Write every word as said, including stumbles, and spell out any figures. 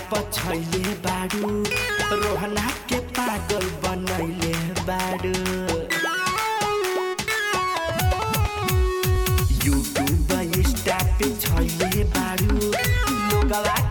पछैले बाडू रोहना के पागल बनैले बाडू यूट्यूब इंस्टा पे छैले बाडू लोगवा